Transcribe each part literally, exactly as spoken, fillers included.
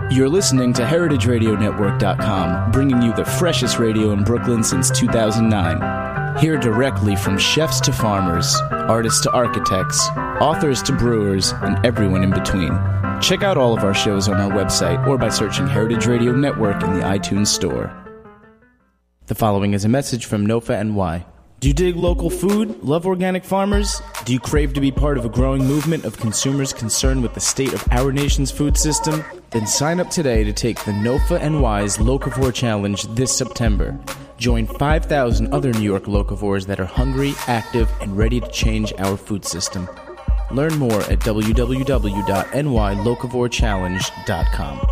You're listening to Heritage Radio Network dot com, bringing you the freshest radio in Brooklyn since two thousand nine. Hear directly from chefs to farmers, artists to architects, authors to brewers, and everyone in between. Check out all of our shows on our website or by searching Heritage Radio Network in the iTunes Store. The following is a message from NOFA N Y. Do you dig local food? Love organic farmers? Do you crave to be part of a growing movement of consumers concerned with the state of our nation's food system? Then sign up today to take the NOFA N Y's Locavore Challenge this September. Join five thousand other New York locavores that are hungry, active, and ready to change our food system. Learn more at w w w dot n y locavore challenge dot com.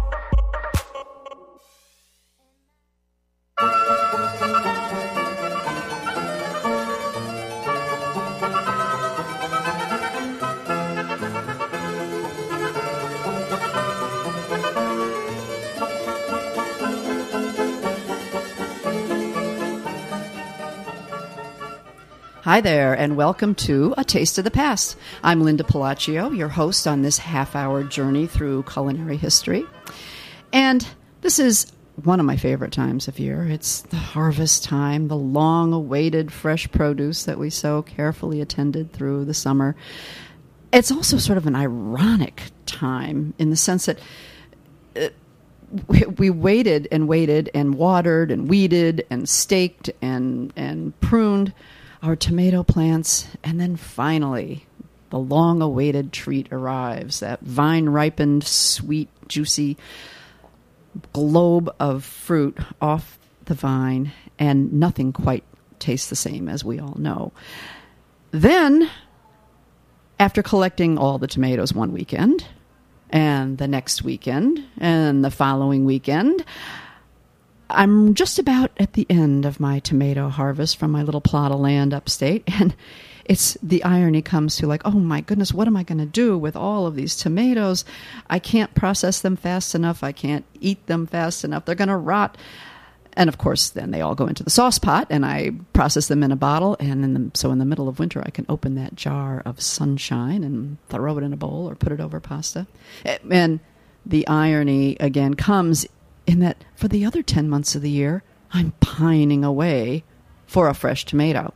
Hi there, and welcome to A Taste of the Past. I'm Linda Pelaccio, your host on this half-hour journey through culinary history. And this is one of my favorite times of year. It's the harvest time, the long-awaited fresh produce that we so carefully attended through the summer. It's also sort of an ironic time in the sense that uh, we, we waited and waited and watered and weeded and staked and, and pruned our tomato plants, and then finally, the long-awaited treat arrives, that vine-ripened, sweet, juicy globe of fruit off the vine, and nothing quite tastes the same, as we all know. Then, after collecting all the tomatoes one weekend, and the next weekend, and the following weekend, I'm just about at the end of my tomato harvest from my little plot of land upstate, and it's the irony comes to like, oh my goodness, what am I going to do with all of these tomatoes? I can't process them fast enough. I can't eat them fast enough. They're going to rot. And of course, then they all go into the sauce pot, and I process them in a bottle. And in the, so in the middle of winter, I can open that jar of sunshine and throw it in a bowl or put it over pasta. And the irony again comes in that for the other ten months of the year, I'm pining away for a fresh tomato.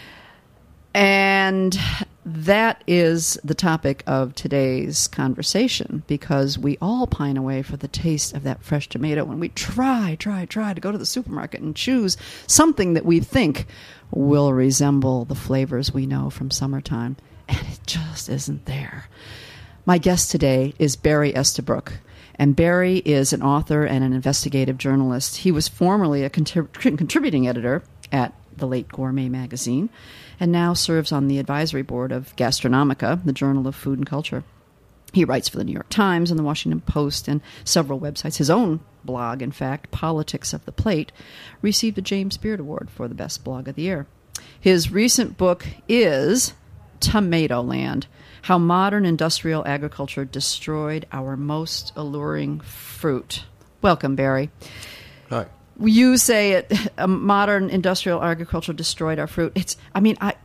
And that is the topic of today's conversation, because we all pine away for the taste of that fresh tomato when we try, try, try to go to the supermarket and choose something that we think will resemble the flavors we know from summertime. And it just isn't there. My guest today is Barry Estabrook. And Barry is an author and an investigative journalist. He was formerly a contrib- contributing editor at the late Gourmet magazine, and now serves on the advisory board of Gastronomica, the Journal of Food and Culture. He writes for the New York Times and the Washington Post and several websites. His own blog, in fact, Politics of the Plate, received a James Beard Award for the best blog of the year. His recent book is Tomatoland: How Modern Industrial Agriculture Destroyed Our Most Alluring Fruit. Welcome, Barry. Hi. You say it, uh, modern industrial agriculture destroyed our fruit. It's, I mean, I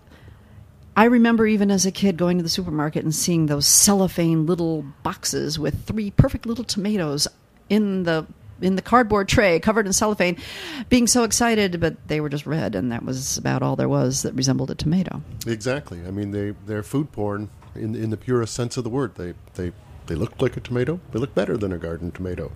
I remember even as a kid going to the supermarket and seeing those cellophane little boxes with three perfect little tomatoes in the in the cardboard tray covered in cellophane, being so excited, but they were just red, and that was about all there was that resembled a tomato. Exactly. I mean, they, they're food porn in in the purest sense of the word. They they they look like a tomato. They look better than a garden tomato.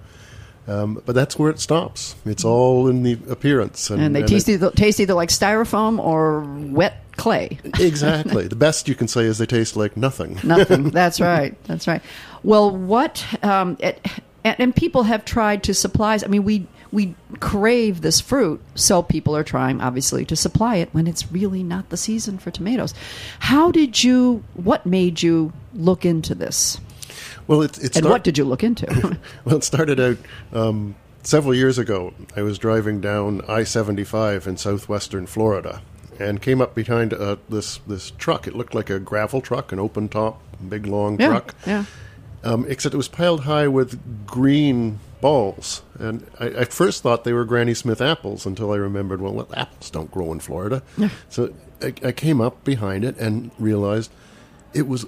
Um, but that's where it stops. It's all in the appearance. And, and they and taste, it, either, taste either like styrofoam or wet clay. Exactly. The best you can say is they taste like nothing. Nothing. That's right. That's right. Well, what... Um, it, and, and people have tried to supply... I mean, we we crave this fruit, so people are trying, obviously, to supply it when it's really not the season for tomatoes. How did you... What made you look into this? Well, it, it and start- what did you look into? Well, it started out um, several years ago. I was driving down I seventy-five in southwestern Florida and came up behind uh, this this truck. It looked like a gravel truck, an open top, big long yeah, truck. Yeah. Um, except it was piled high with green balls. And I at first thought they were Granny Smith apples until I remembered, well, well apples don't grow in Florida. Yeah. So I, I came up behind it and realized it was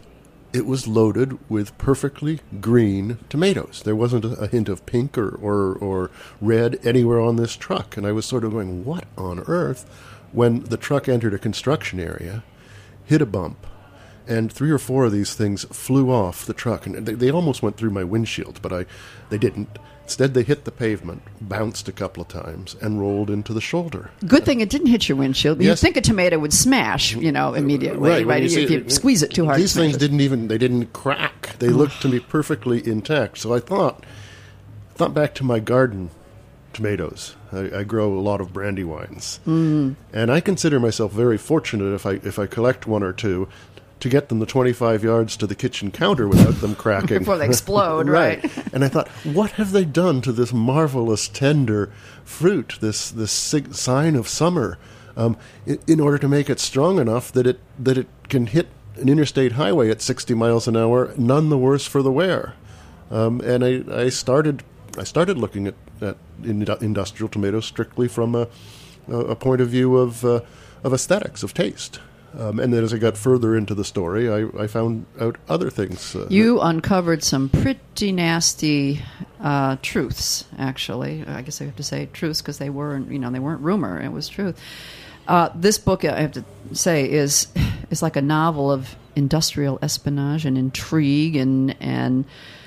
it was loaded with perfectly green tomatoes. There wasn't a, a hint of pink or, or, or red anywhere on this truck. And I was sort of going, what on earth? When the truck entered a construction area, hit a bump, and three or four of these things flew off the truck. And they, they almost went through my windshield, but I they didn't. Instead, they hit the pavement, bounced a couple of times, and rolled into the shoulder. Good thing it didn't hit your windshield. Yes. You'd think a tomato would smash, you know, immediately, Right, right? when you If see you it- squeeze it too hard. These it smashes. things didn't even, they didn't crack. They looked to me perfectly intact. So I thought, thought back to my garden tomatoes. I, I grow a lot of brandywines. Mm. And I consider myself very fortunate if I if I collect one or two to get them the twenty-five yards to the kitchen counter without them cracking. Before they explode, right. And I thought, what have they done to this marvelous, tender fruit, this this sig- sign of summer, um, in, in order to make it strong enough that it that it can hit an interstate highway at sixty miles an hour, none the worse for the wear. Um, and I, I started I started looking at, at industrial tomatoes strictly from a, a point of view of uh, of aesthetics, of taste. Um, and then as I got further into the story, I, I found out other things. Uh, You that, uncovered some pretty nasty uh, truths, actually. I guess I have to say truths because they weren't, you know, they weren't rumor. It was truth. Uh, this book, I have to say, is is like a novel of industrial espionage and intrigue, and and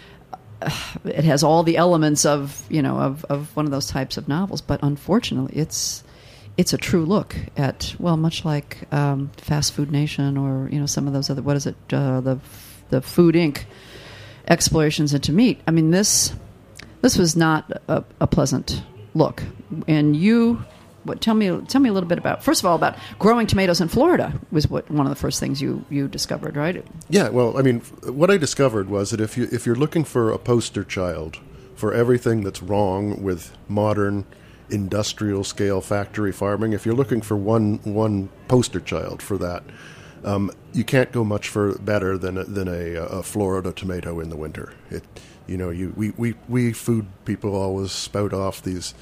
uh, it has all the elements of, you know, of, of one of those types of novels. But unfortunately, it's it's a true look at, well, much like um, Fast Food Nation or, you know, some of those other, what is it, uh, the the Food Incorporated explorations into meat. I mean, this this was not a, a pleasant look. And you, what, tell me tell me a little bit about, first of all, about growing tomatoes in Florida was what one of the first things you, you discovered, right? Yeah, well, I mean, what I discovered was that if you if you're looking for a poster child for everything that's wrong with modern industrial scale factory farming, if you're looking for one one poster child for that, um, you can't go much for better than a, than a, a Florida tomato in the winter. It, you know, you we, we, we food people always spout off these,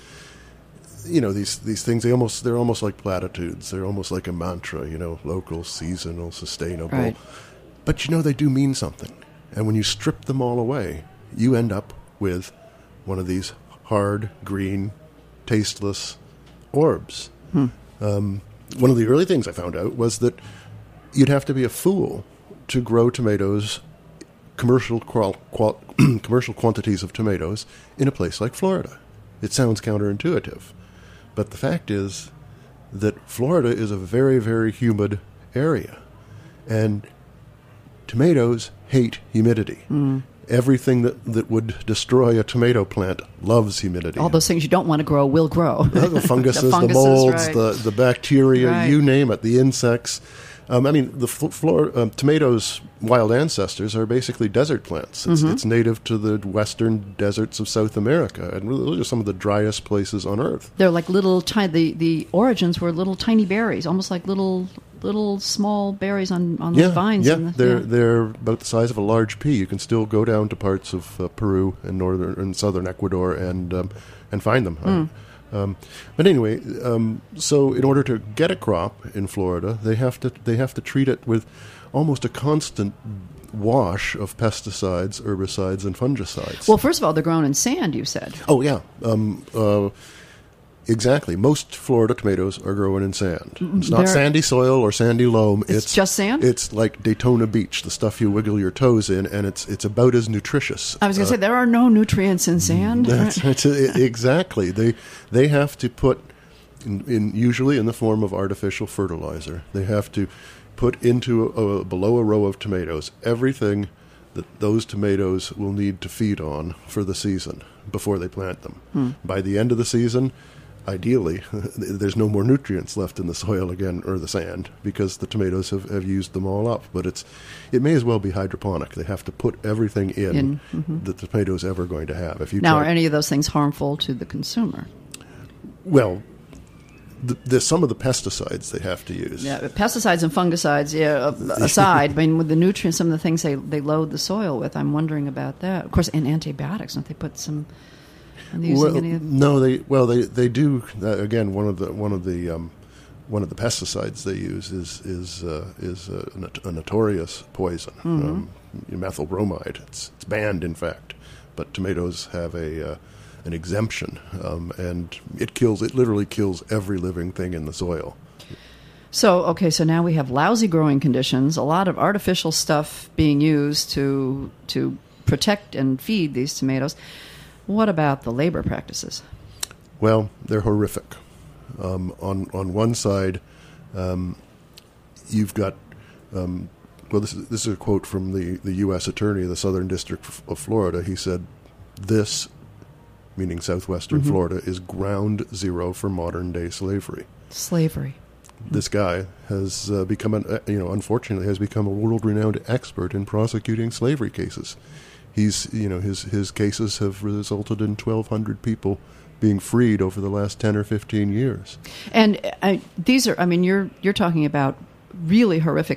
you know, these these things. They almost they're almost like platitudes. They're almost like a mantra. You know, local, seasonal, sustainable. Right. But you know, they do mean something. And when you strip them all away, you end up with one of these hard green, tasteless orbs. Hmm. Um, one of the early things I found out was that you'd have to be a fool to grow tomatoes, commercial qual- qual- commercial quantities of tomatoes, in a place like Florida. It sounds counterintuitive, but the fact is that Florida is a very, very humid area, and tomatoes hate humidity. Mm. Everything that, that would destroy a tomato plant loves humidity. All those things you don't want to grow will grow. the funguses, the, the, funguses, molds, right. the, the bacteria, Right. you name it, the insects. Um, I mean, the fl- flora, um, tomatoes' wild ancestors are basically desert plants. It's, Mm-hmm. it's native to the western deserts of South America, and those are some of the driest places on Earth. They're like little tiny. The, the origins were little tiny berries, almost like little little small berries on on Yeah, those vines. yeah, in the, they're yeah. they're about the size of a large pea. You can still go down to parts of uh, Peru and northern and southern Ecuador and um, and find them. Mm. Um, but anyway, um, so in order to get a crop in Florida, they have to they have to treat it with almost a constant wash of pesticides, herbicides, and fungicides. Well, first of all, they're grown in sand. You said. Oh yeah, um, uh, exactly. Most Florida tomatoes are grown in sand. It's not They're- sandy soil or sandy loam. It's just sand? It's like Daytona Beach, the stuff you wiggle your toes in, and it's it's about as nutritious. I was going to say there are no nutrients in sand. That's, that's it, exactly. They they have to put in, in usually in the form of artificial fertilizer. They have to put into a, a, below a row of tomatoes everything that those tomatoes will need to feed on for the season before they plant them. Hmm. By the end of the season, ideally, there's no more nutrients left in the soil again or the sand because the tomatoes have, have used them all up. But it's it may as well be hydroponic. They have to put everything in, In, mm-hmm. that the tomato's ever going to have. If you Now, try, are any of those things harmful to the consumer? well, the, there's some of the pesticides they have to use. Yeah, pesticides and fungicides, yeah, aside, I mean, with the nutrients, some of the things they, they load the soil with, I'm wondering about that. Of course, and antibiotics, don't they put some... Are they using Well, any of, no, they well they they do uh, again. One of the one of the um, one of the pesticides they use is is uh, is a, a notorious poison, Mm-hmm. um, methyl bromide. It's, it's banned, in fact, but tomatoes have a uh, an exemption, um, and it kills. It literally kills every living thing in the soil. So, okay, so now we have lousy growing conditions, a lot of artificial stuff being used to to protect and feed these tomatoes. What about the labor practices? Well, they're horrific. Um, on on one side, um, you've got um, well, this is this is a quote from the, the U S Attorney of the Southern District of Florida. He said, "This, meaning southwestern Mm-hmm. Florida, is ground zero for modern day slavery." Slavery. This guy has uh, become, an, uh, you know, unfortunately, has become a world-renowned expert in prosecuting slavery cases. He's, you know, his his cases have resulted in twelve hundred people being freed over the last ten or fifteen years. And uh, these are, I mean, you're you're talking about really horrific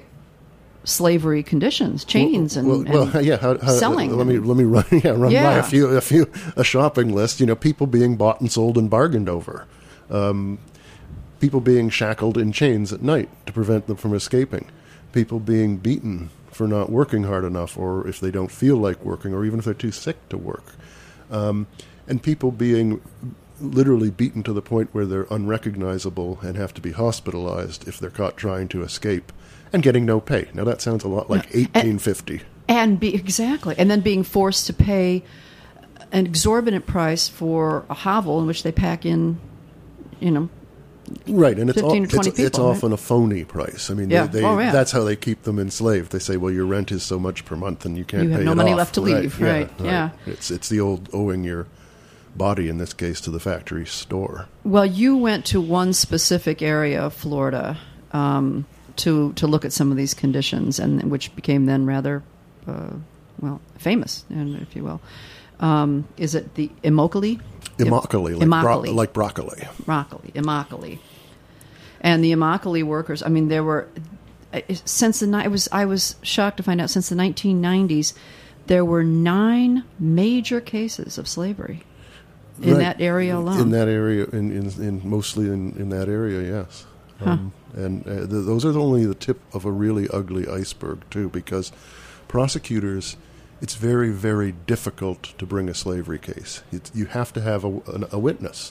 slavery conditions, chains and, well, and well, yeah. How, how, selling. Let me let me run, yeah, run Yeah. by a few a few a shopping list. You know, people being bought and sold and bargained over. Um, People being shackled in chains at night to prevent them from escaping. People being beaten for not working hard enough, or if they don't feel like working, or even if they're too sick to work. Um, and people being literally beaten to the point where they're unrecognizable and have to be hospitalized if they're caught trying to escape, and getting no pay. Now that sounds a lot like eighteen fifty. and be exactly, and then being forced to pay an exorbitant price for a hovel in which they pack in, you know. Right, and it's, all, fifteen or twenty it's, it's people, right? often a phony price. I mean, Yeah. they, they, Oh, yeah. that's how they keep them enslaved. They say, well, your rent is so much per month and you can't You have pay no it money off. left to leave, right, yeah. It's, it's the old owing your body, in this case, to the factory store. Well, you went to one specific area of Florida um, to to look at some of these conditions, and which became then rather, uh, well, famous, if you will. Um, is it the Immokalee? Immokalee, like, bro- Immokalee. like broccoli. Broccoli, Immokalee. And the Immokalee workers, I mean, there were, since the, I was, I was shocked to find out, since the nineteen nineties, there were nine major cases of slavery in Right. that area alone. In that area, in, in, in mostly in, in that area, yes. Um, and uh, th- those are only the tip of a really ugly iceberg, too, because prosecutors, it's very, very difficult to bring a slavery case. It's, you have to have a, a, a witness.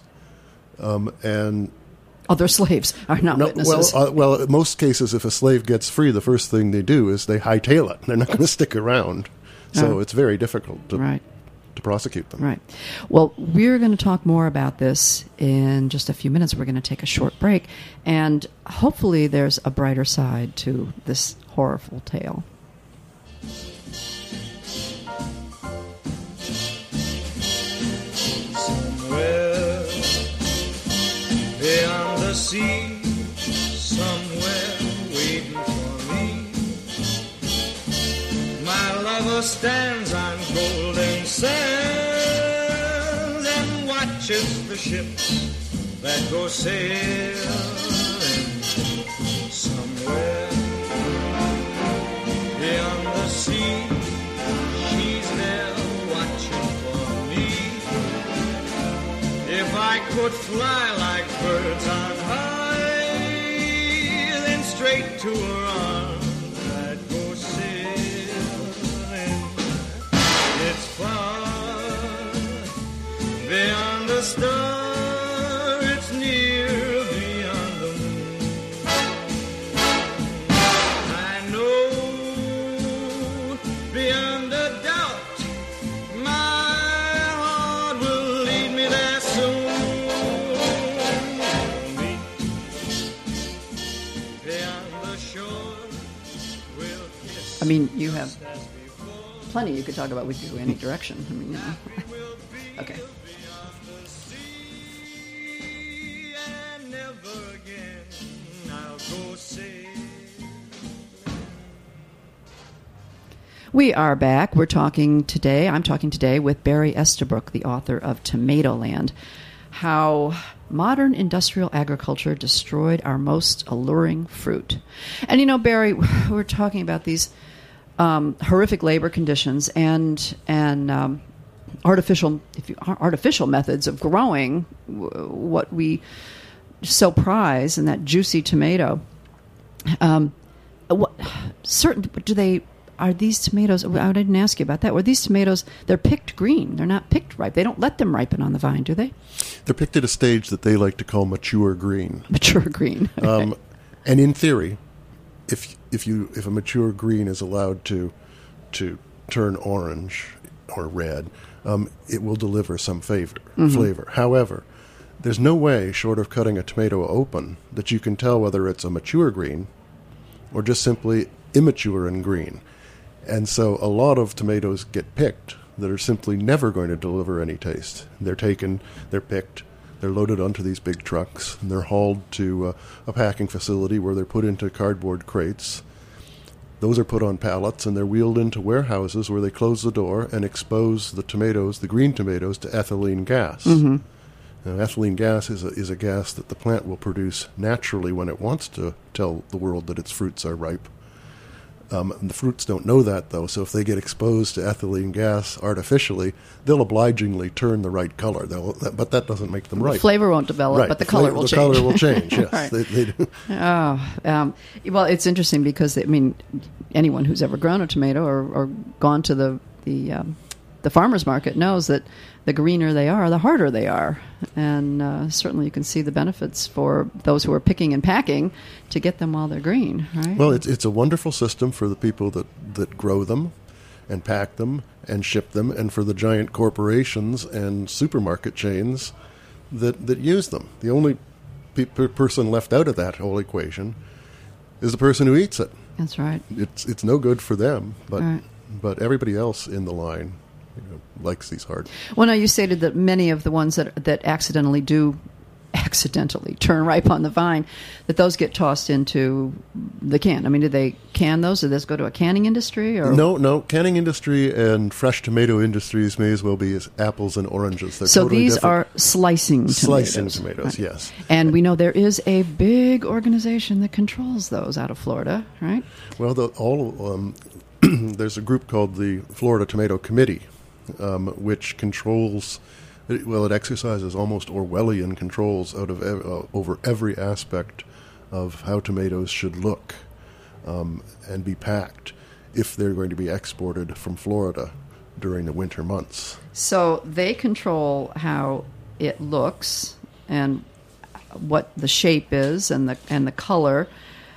Um, and Other slaves are not no, witnesses. well, uh, well, in most cases, if a slave gets free, the first thing they do is they hightail it. They're not going to stick around. So Oh. it's very difficult to, Right. to prosecute them. Right. Well, we're going to talk more about this in just a few minutes. We're going to take a short break, and hopefully there's a brighter side to this horrible tale. Somewhere beyond the sea, somewhere waiting for me, my lover stands on golden sands and watches the ships that go sailing. Somewhere beyond the sea, she's there watching for me. If I could fly like birds on high, then straight to her arms I'd go sailing. It's far beyond the star, it's near beyond the moon. I know beyond a doubt my heart will lead me there soon. Meet beyond the shore, we'll kiss. I mean, you have plenty you could talk about. We could go any direction. I mean, you know. Okay. And never again I'll go sailing. We are back. We're talking today, I'm talking today with Barry Estabrook, the author of Tomatoland, how modern industrial agriculture destroyed our most alluring fruit. And you know, Barry, we're talking about these um, horrific labor conditions and and um, artificial if you, artificial methods of growing w- what we so prize and that juicy tomato. Um, what certain do they? Are these tomatoes? I didn't ask you about that. Were these tomatoes? They're picked green. They're not picked ripe. They don't let them ripen on the vine, do they? They're picked at a stage that they like to call mature green. Mature green. Okay. Um, and in theory, if if you if a mature green is allowed to to turn orange or red, um, it will deliver some flavor. Mm-hmm. Flavor. However, there's no way, short of cutting a tomato open, that you can tell whether it's a mature green or just simply immature and green. And so a lot of tomatoes get picked that are simply never going to deliver any taste. They're taken, they're picked, they're loaded onto these big trucks, and they're hauled to uh, a packing facility where they're put into cardboard crates. Those are put on pallets, and they're wheeled into warehouses where they close the door and expose the tomatoes, the green tomatoes, to ethylene gas. Mm-hmm. Now, ethylene gas is a, is a gas that the plant will produce naturally when it wants to tell the world that its fruits are ripe. Um, and the fruits don't know that, though, so if they get exposed to ethylene gas artificially, they'll obligingly turn the right color. They'll, but that doesn't make them ripe. The flavor won't develop, right. but the color Fla- will the change. The color will change, yes. Right. they, they do. Oh, um, well, it's interesting because, I mean, anyone who's ever grown a tomato or, or gone to the the, um, the farmer's market knows that the greener they are, the harder they are. And uh, certainly you can see the benefits for those who are picking and packing to get them while they're green, right? Well, it's it's a wonderful system for the people that, that grow them and pack them and ship them, and for the giant corporations and supermarket chains that, that use them. The only pe- per person left out of that whole equation is the person who eats it. That's right. It's it's no good for them, but right. but everybody else in the line, you know, likes these hard. Well, now you stated that many of the ones that that accidentally do accidentally turn ripe on the vine, that those get tossed into the can. I mean, do they can those? Do those go to a canning industry? Or No, no. Canning industry and fresh tomato industries may as well be as apples and oranges. They're so totally these different. are slicing tomatoes. Slicing tomatoes, Right. yes. And we know there is a big organization that controls those out of Florida, right? Well, the, all um, there's a group called the Florida Tomato Committee, um, which controls, well, it exercises almost Orwellian controls out of uh, over every aspect of how tomatoes should look um, and be packed if they're going to be exported from Florida during the winter months. So they control how it looks and what the shape is and the and the color,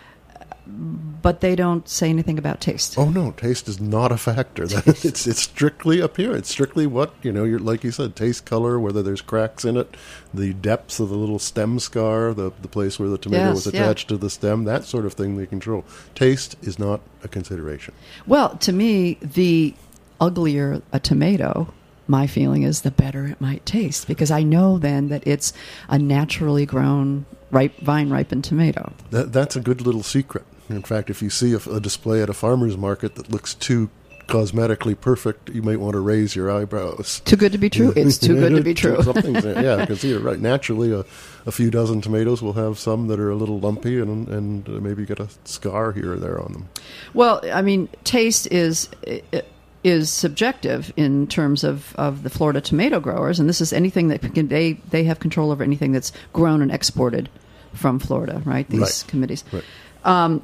but they don't say anything about taste. Oh no, taste is not a factor. it's it's strictly appearance, strictly what you know. You're like you said, taste, color, whether there's cracks in it, the depths of the little stem scar, the the place where the tomato Yes, was yeah. attached to the stem, that sort of thing they control. Taste is not a consideration. Well, to me, the uglier a tomato, my feeling is the better it might taste, because I know then that it's a naturally grown, ripe, vine-ripened tomato. That that's a good little secret. In fact, if you see a, a display at a farmer's market that looks too cosmetically perfect, you might want to raise your eyebrows. Too good to be true? It's too good to be true. Something's there. Yeah, because you're right. Naturally, a, a few dozen tomatoes will have some that are a little lumpy and and maybe get a scar here or there on them. Well, I mean, taste is is subjective in terms of, of the Florida tomato growers, and this is anything that can, they they have control over anything that's grown and exported from Florida, right? These Right. committees. Right. Um,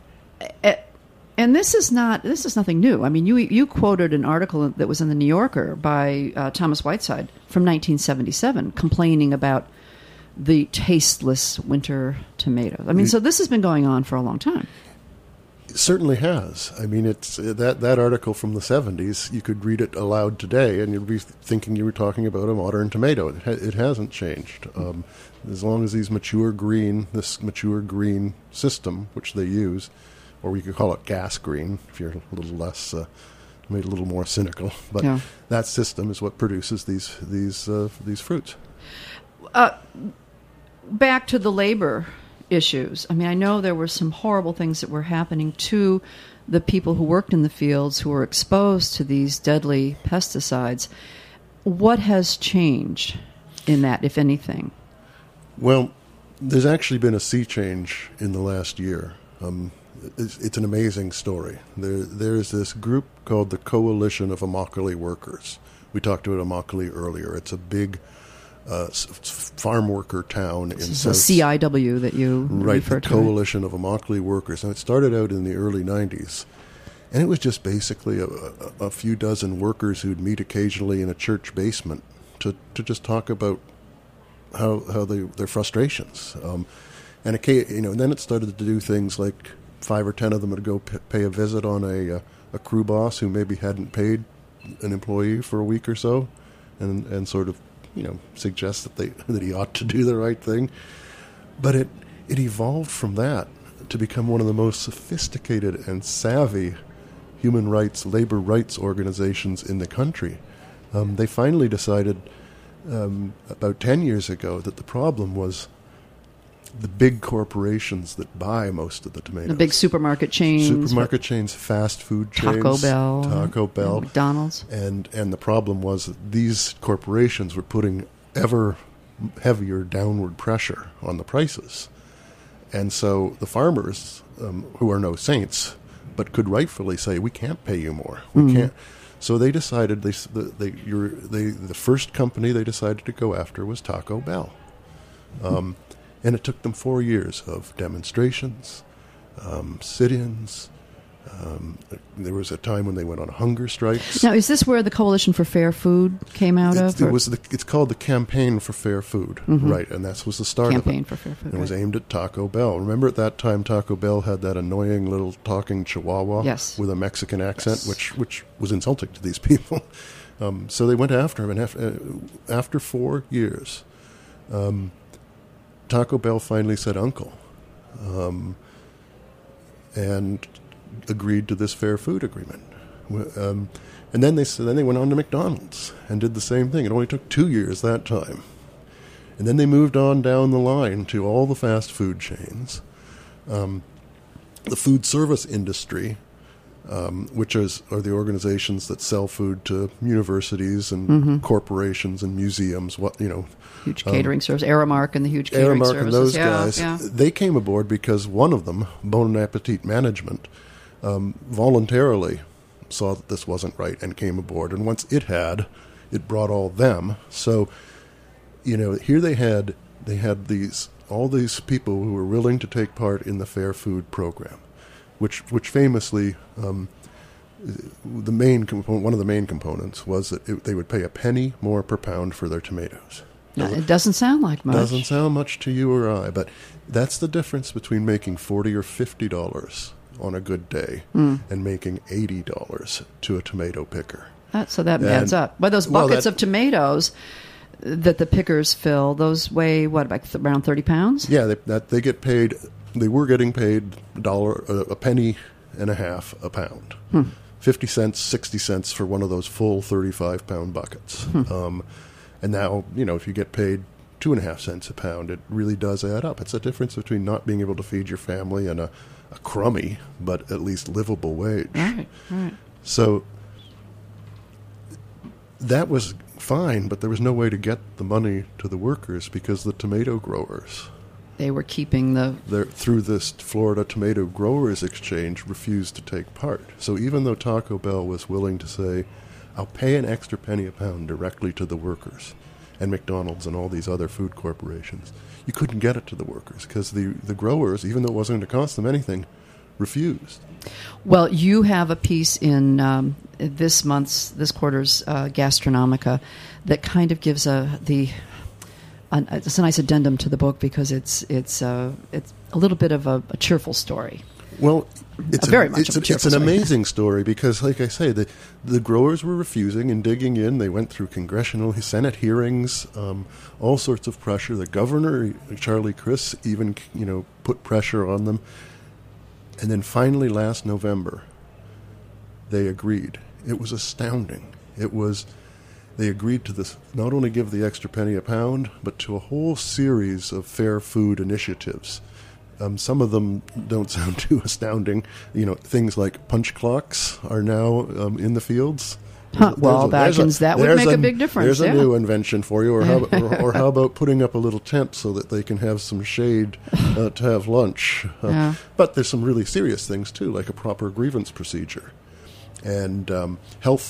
and this is not this is nothing new. I mean, you you quoted an article that was in the New Yorker by uh, Thomas Whiteside from nineteen seventy-seven, complaining about the tasteless winter tomatoes. I mean, so this has been going on for a long time. It certainly has. I mean, it's uh, that that article from the seventies. You could read it aloud today, and you'd be thinking you were talking about a modern tomato. It, ha- it hasn't changed. Um, as long as these mature green, this mature green system, which they use, or we could call it gas green if you're a little less, uh, made a little more cynical. But Yeah. that system is what produces these these uh, these fruits. Uh, back to the labor issues. I mean, I know there were some horrible things that were happening to the people who worked in the fields who were exposed to these deadly pesticides. What has changed in that, if anything? Well, there's actually been a sea change in the last year. Um, it's, it's an amazing story. There, there's this group called the Coalition of Immokalee Workers. We talked about Immokalee earlier. It's a big uh, s- farm worker town in This is South. a C I W that you Right, refer the to. Coalition of Immokalee Workers. And it started out in the early nineties. And it was just basically a, a, a few dozen workers who'd meet occasionally in a church basement to, to just talk about how how they, their frustrations. Um, and it, you know, and then it started to do things like five or ten of them would go p- pay a visit on a, a a crew boss who maybe hadn't paid an employee for a week or so, and and sort of, you know, suggest that they that he ought to do the right thing. But it it evolved from that to become one of the most sophisticated and savvy human rights, labor rights organizations in the country. Um, they finally decided um, about ten years ago that the problem was the big corporations that buy most of the tomatoes. The big supermarket chains. Supermarket chains, fast food chains. Taco Bell. Taco Bell. McDonald's. And, and the problem was that these corporations were putting ever heavier downward pressure on the prices. And so the farmers, um, who are no saints, but could rightfully say, we can't pay you more. We mm. can't. So they decided, they, they, you're, they, the first company they decided to go after was Taco Bell. Um, and it took them four years of demonstrations, um, sit-ins. Um, there was a time when they went on hunger strikes. Now, is this where the Coalition for Fair Food came out it's, of? It was the, it's called the Campaign for Fair Food, mm-hmm. right? And that was the start Campaign of it. for Fair Food. It was right. aimed at Taco Bell. Remember at that time, Taco Bell had that annoying little talking Chihuahua yes. with a Mexican accent, yes. which which was insulting to these people. Um, so they went after him, and after, uh, after four years, um, Taco Bell finally said "Uncle," um, and agreed to this fair food agreement. Um, and then they then they went on to McDonald's and did the same thing. It only took two years that time. And then they moved on down the line to all the fast food chains. Um, the food service industry, um, which is are the organizations that sell food to universities and mm-hmm. corporations and museums, what you know, huge catering um, service, Aramark and the huge catering Aramark services. and those yeah, guys, yeah. they came aboard because one of them, Bon Appetit Management, um, voluntarily saw that this wasn't right and came aboard. And once it had, it brought all them. So, you know, here they had they had these all these people who were willing to take part in the Fair Food program, which which famously um, the main component, one of the main components was that it, they would pay a penny more per pound for their tomatoes. No, it doesn't sound like much. Doesn't sound much to you or I, but that's the difference between making forty or fifty dollars on a good day mm. and making eighty dollars to a tomato picker. That, so that and, adds up. But those buckets well, that, of tomatoes that the pickers fill, those weigh, what, about th- around thirty pounds? Yeah, they, that, they get paid, they were getting paid a dollar, a, a penny and a half a pound. Hmm. fifty cents, sixty cents for one of those full thirty-five pound buckets. Hmm. Um, and now, you know, if you get paid two and a half cents a pound, it really does add up. It's a difference between not being able to feed your family and a, a crummy, but at least livable wage. Right, right. So that was fine, but there was no way to get the money to the workers because the tomato growers, they were keeping the... through this Florida Tomato Growers Exchange, refused to take part. So even though Taco Bell was willing to say, I'll pay an extra penny a pound directly to the workers, and McDonald's and all these other food corporations, you couldn't get it to the workers because the, the growers, even though it wasn't going to cost them anything, refused. Well, you have a piece in um, this month's, this quarter's uh, Gastronomica that kind of gives a the an, it's a nice addendum to the book because it's it's uh, it's a little bit of a, a cheerful story. Well, it's a, very a, much it's, a a, it's an story. amazing story because, like I say, the the growers were refusing and digging in. They went through congressional, Senate hearings, um, all sorts of pressure. The governor, Charlie Crist, even you know put pressure on them. And then finally, last November, they agreed. It was astounding. It was they agreed to this, not only give the extra penny a pound, but to a whole series of fair food initiatives. Um, some of them don't sound too astounding. You know, things like punch clocks are now um, in the fields. Huh. Well, Badgins, that would make a, a big difference. There's yeah. a new invention for you. Or how, or, or how about putting up a little tent so that they can have some shade uh, to have lunch? Uh, yeah. But there's some really serious things, too, like a proper grievance procedure. And um, health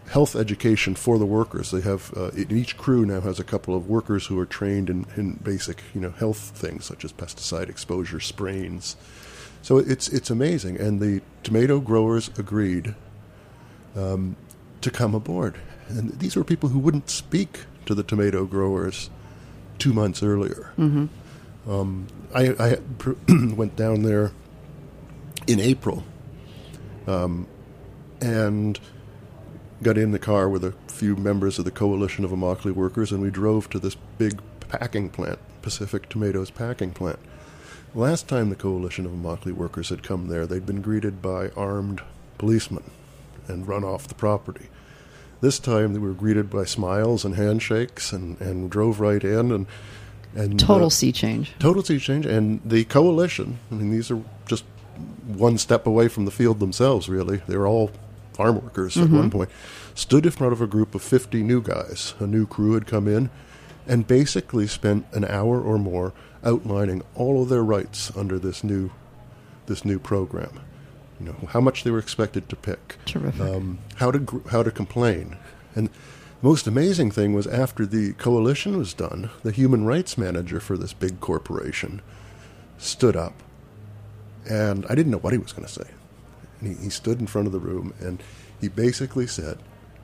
health education for the workers. They have uh, each crew now has a couple of workers who are trained in, in basic, you know, health things such as pesticide exposure, sprains. So it's it's amazing, and the tomato growers agreed um, to come aboard. And these were people who wouldn't speak to the tomato growers two months earlier. Mm-hmm. Um, I, I went down there in April um, and got in the car with a few members of the Coalition of Immokalee Workers, and we drove to this big packing plant, Pacific Tomatoes packing plant. Last time the Coalition of Immokalee Workers had come there, they'd been greeted by armed policemen and run off the property. This time they were greeted by smiles and handshakes and, and drove right in. and, and Total uh, sea change. Total sea change. And the coalition, I mean, these are just one step away from the field themselves, really. They were all farm workers Mm-hmm. at one point. Stood in front of a group of fifty new guys. A new crew had come in and basically spent an hour or more outlining all of their rights under this new this new program. You know, how much they were expected to pick, Terrific. um, how to gr- how to complain. And the most amazing thing was after the coalition was done, the human rights manager for this big corporation stood up, and I didn't know what he was going to say. And he, he stood in front of the room, and he basically said,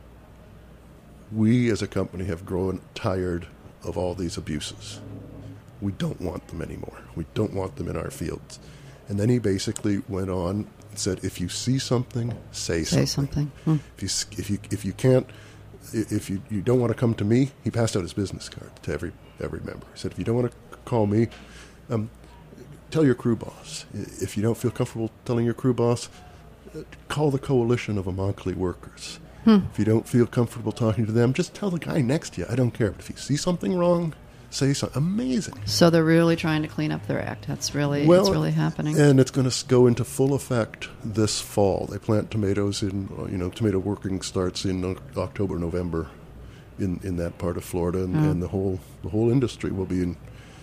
"We as a company have grown tired of all these abuses. We don't want them anymore. We don't want them in our fields." And then he basically went on and said, "If you see something, say, Say something. something. Hmm. If you s- if you if you can't, i- if you, you don't want to come to me," he passed out his business card to every every member. He said, "If you don't want to call me, um, tell your crew boss. I- If you don't feel comfortable telling your crew boss, uh, call the Coalition of Immokalee Workers. Hmm. If you don't feel comfortable talking to them, just tell the guy next to you. I don't care. But if you see something wrong, say something." Amazing. So they're really trying to clean up their act. That's really Well, it's really happening. And it's going to go into full effect this fall. They plant tomatoes in, uh, you know, tomato working starts in uh, October, November in, in that part of Florida, and, Mm. and the whole the whole industry will be in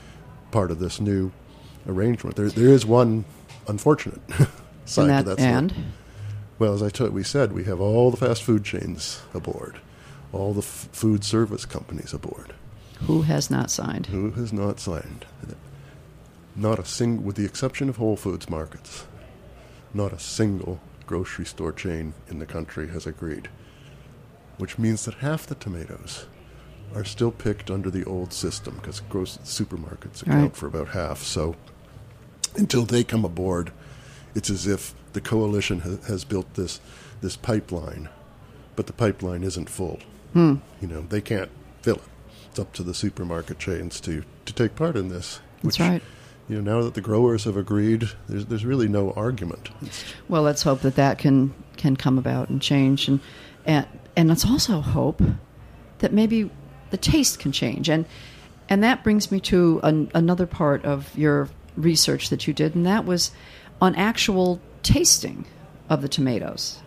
part of this new arrangement. There there is one unfortunate side and that, to that story. and Well, as I told, we said, we have all the fast food chains aboard, all the f- food service companies aboard. who has not signed? Who has not signed? Not a sing, with the exception of Whole Foods markets, not a single grocery store chain in the country has agreed. Which means that half the tomatoes are still picked under the old system, because gross supermarkets account Right. for about half. So until they come aboard, it's as if the coalition ha- has built this this pipeline, but the pipeline isn't full. Hmm. You know, they can't fill it. It's up to the supermarket chains to, to take part in this. That's which, right. You know, now that the growers have agreed, there's there's really no argument. It's, Well, let's hope that that can can come about and change, and and and let's also hope that maybe the taste can change, and and that brings me to an, another part of your research that you did, and that was on actual tasting of the tomatoes.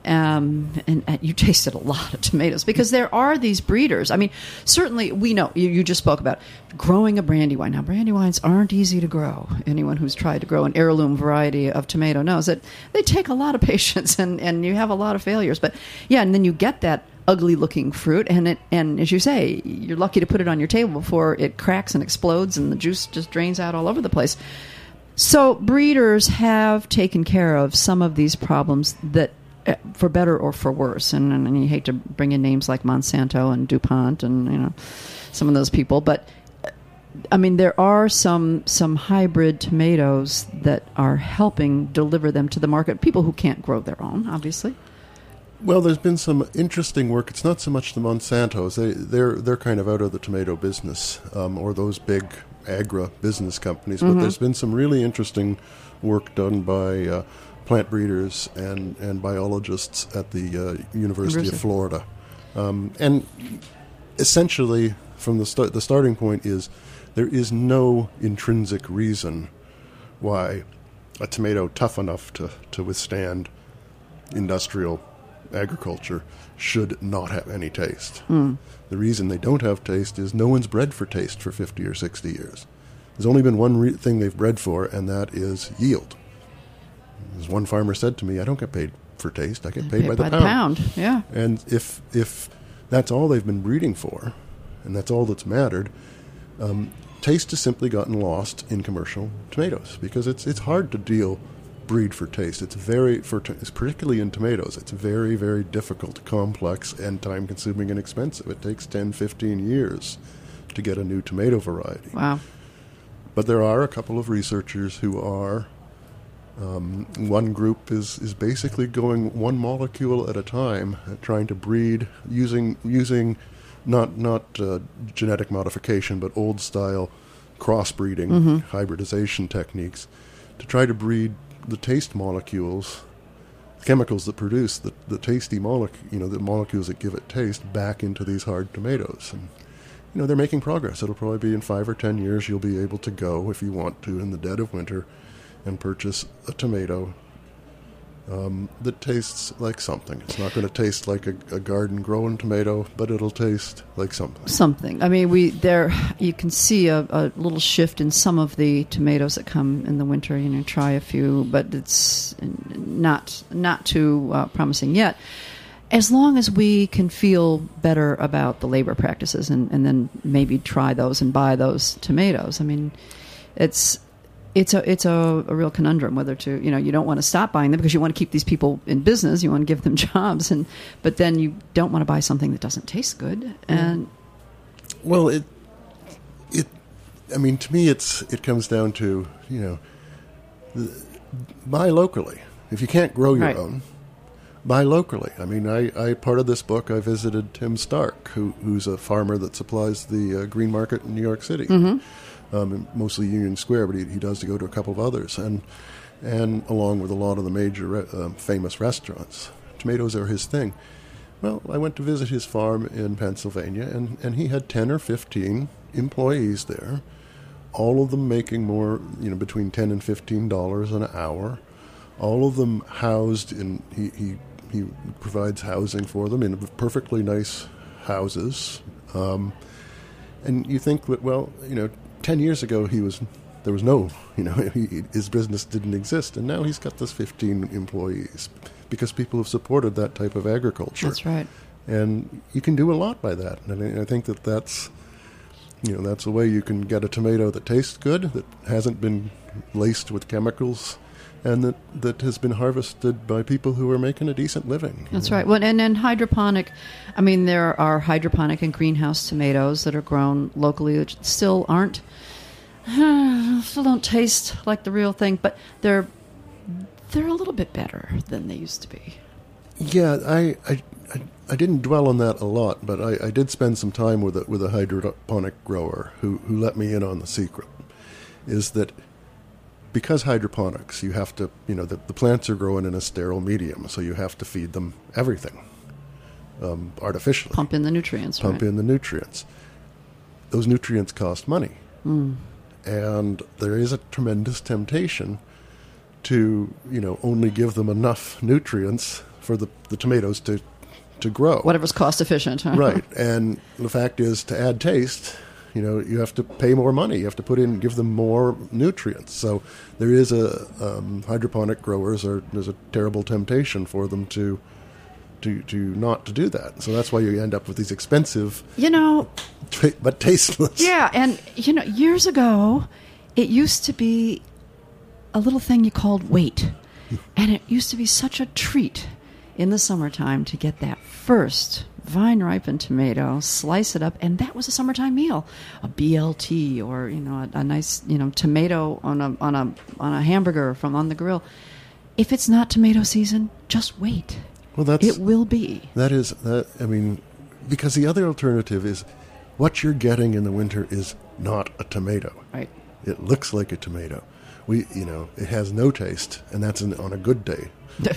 Um, and, and you tasted a lot of tomatoes because there are these breeders. I mean, certainly we know, you, you just spoke about growing a Brandywine. Now, Brandywines aren't easy to grow. Anyone who's tried to grow an heirloom variety of tomato knows that they take a lot of patience and, and you have a lot of failures. But yeah, and then you get that ugly looking fruit, and it and as you say, you're lucky to put it on your table before it cracks and explodes and the juice just drains out all over the place. So breeders have taken care of some of these problems that, for better or for worse, and, and you hate to bring in names like Monsanto and DuPont and you know some of those people, but I mean there are some some hybrid tomatoes that are helping deliver them to the market. People who can't grow their own, obviously. well, there's been some interesting work. It's not so much the Monsantos; they they're they're kind of out of the tomato business, um, or those big agri business companies. But Mm-hmm. there's been some really interesting work done by uh, plant breeders and, and biologists at the uh, University, University. of Florida. Um, and essentially, from the start, the starting point is there is no intrinsic reason why a tomato tough enough to, to withstand industrial agriculture should not have any taste. Mm. The reason they don't have taste is no one's bred for taste for fifty or sixty years. There's only been one re- thing they've bred for, and that is yield. As one farmer said to me, I don't get paid for taste. I get paid Paid by the by pound. the pound, yeah. And if if that's all they've been breeding for, and that's all that's mattered, um, taste has simply gotten lost in commercial tomatoes because it's it's hard to deal breed for taste. It's very for t- particularly in tomatoes. It's very very difficult, complex, and time consuming and expensive. It takes ten, fifteen years to get a new tomato variety. Wow. But there are a couple of researchers who are. Um, one group is, is basically going one molecule at a time, uh, trying to breed using using not not uh, genetic modification, but old style crossbreeding, Mm-hmm. hybridization techniques, to try to breed the taste molecules, chemicals that produce the, the tasty molecule, you know, the molecules that give it taste, back into these hard tomatoes. And you know, they're making progress. It'll probably be in five or ten years. You'll be able to go, if you want to, in the dead of winter, and purchase a tomato um, that tastes like something. It's not going to taste like a, a garden-grown tomato, but it'll taste like something. Something. I mean, we there. You can see a, a little shift in some of the tomatoes that come in the winter. You know, try a few, but it's not not too uh, promising yet. As long as we can feel better about the labor practices, and, and then maybe try those and buy those tomatoes. I mean, it's. It's a it's a, a real conundrum whether to, you know, you don't want to stop buying them because you want to keep these people in business, you want to give them jobs, and but then you don't want to buy something that doesn't taste good. And well, it it I mean, to me, it's it comes down to, you know, the, buy locally. If you can't grow your Right. own, buy locally. I mean, I, I part of this book I visited Tim Stark, who who's a farmer that supplies the uh, green market in New York City. Mm-hmm. Um, mostly Union Square, but he, he does to go to a couple of others, and and along with a lot of the major re- uh, famous restaurants. Tomatoes are his thing. Well, I went to visit his farm in Pennsylvania, and, and he had ten or fifteen employees there, all of them making more, you know, between ten and fifteen dollars an hour, all of them housed in, he, he, he provides housing for them in perfectly nice houses. Um, and you think that, well, you know, ten years ago, he was there was no, you know, he, his business didn't exist, and now he's got this fifteen employees because people have supported that type of agriculture. that's right. And you can do a lot by that, and I, I think that that's, you know, that's a way you can get a tomato that tastes good, that hasn't been laced with chemicals, and that, that has been harvested by people who are making a decent living. That's right. Well, and then hydroponic, I mean, there are hydroponic and greenhouse tomatoes that are grown locally, which still aren't, still don't taste like the real thing, but they're they're a little bit better than they used to be. Yeah, I, I, I, I didn't dwell on that a lot, but I, I did spend some time with a, with a hydroponic grower who, who let me in on the secret, is that because hydroponics, you have to, you know, the, the plants are growing in a sterile medium, so you have to feed them everything um, artificially. Pump in the nutrients, Pump right? in the nutrients. Those nutrients cost money. Mm. And there is a tremendous temptation to, you know, only give them enough nutrients for the, the tomatoes to, to grow. Whatever's cost efficient. Huh? Right. And the fact is, to add taste, you know, you have to pay more money. You have to put in, give them more nutrients. So there is a um, hydroponic growers are there's a terrible temptation for them to to to not to do that. So that's why you end up with these expensive, You know, t- but tasteless. yeah, and, you know, years ago, it used to be a little thing you called weight. And it used to be such a treat in the summertime to get that first vine-ripened tomato, slice it up, and that was a summertime meal. A B L T, or, you know, a, a nice, you know, tomato on a on a on a hamburger from on the grill. If it's not tomato season, just wait. Well, that's It will be. that is that. I mean, because the other alternative is what you're getting in the winter is not a tomato. Right. It looks like a tomato. We, you know, it has no taste, and that's an, on a good day.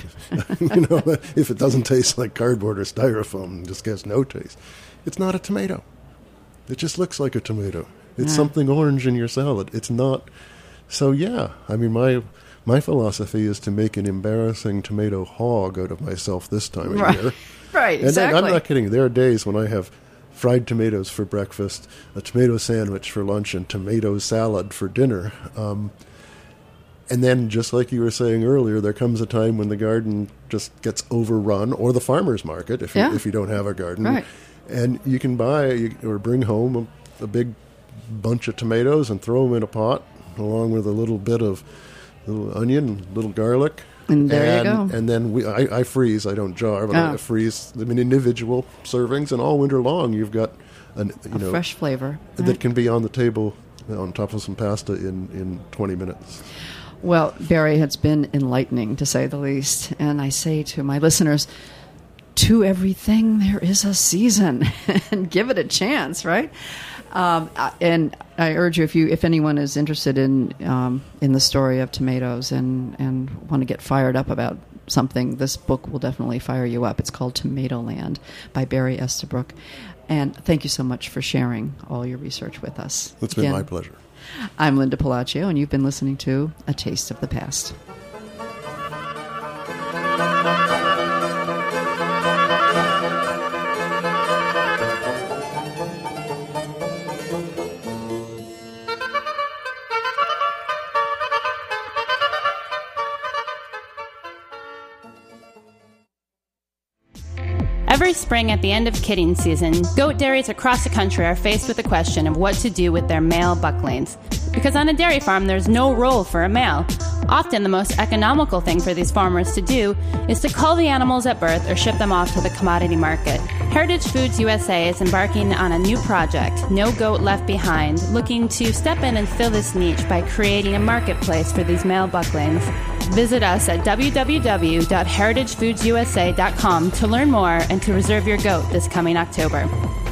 You know, if it doesn't taste like cardboard or styrofoam, it just gets no taste. It's not a tomato. It just looks like a tomato. It's Yeah. something orange in your salad. It's not. So yeah, I mean, my my philosophy is to make an embarrassing tomato hog out of myself this time of Right. year. Right, And exactly. I'm not kidding. There are days when I have fried tomatoes for breakfast, a tomato sandwich for lunch, and tomato salad for dinner. Um, And then, just like you were saying earlier, there comes a time when the garden just gets overrun, or the farmer's market, if you, Yeah. if you don't have a garden. Right. And you can buy you, or bring home a, a big bunch of tomatoes and throw them in a pot, along with a little bit of little onion, little garlic. And there and, you go. And then we, I, I freeze. I don't jar, but Oh. I freeze them in individual servings, and all winter long you've got an, you A know, fresh flavor. that right? can be on the table on top of some pasta in, in twenty minutes. Well, Barry, it's been enlightening, to say the least. And I say to my listeners, to everything there is a season, and give it a chance, right? Um, and I urge you, if you, if anyone is interested in um, in the story of tomatoes and, and want to get fired up about something, this book will definitely fire you up. It's called Tomatoland by Barry Estabrook. And thank you so much for sharing all your research with us. It's been Again, my pleasure. I'm Linda Palacio, and you've been listening to A Taste of the Past. Every spring at the end of kidding season, goat dairies across the country are faced with the question of what to do with their male bucklings. Because on a dairy farm, there's no role for a male. Often the most economical thing for these farmers to do is to cull the animals at birth or ship them off to the commodity market. Heritage Foods U S A is embarking on a new project, No Goat Left Behind, looking to step in and fill this niche by creating a marketplace for these male bucklings. Visit us at w w w dot heritage foods u s a dot com to learn more and to reserve your goat this coming October.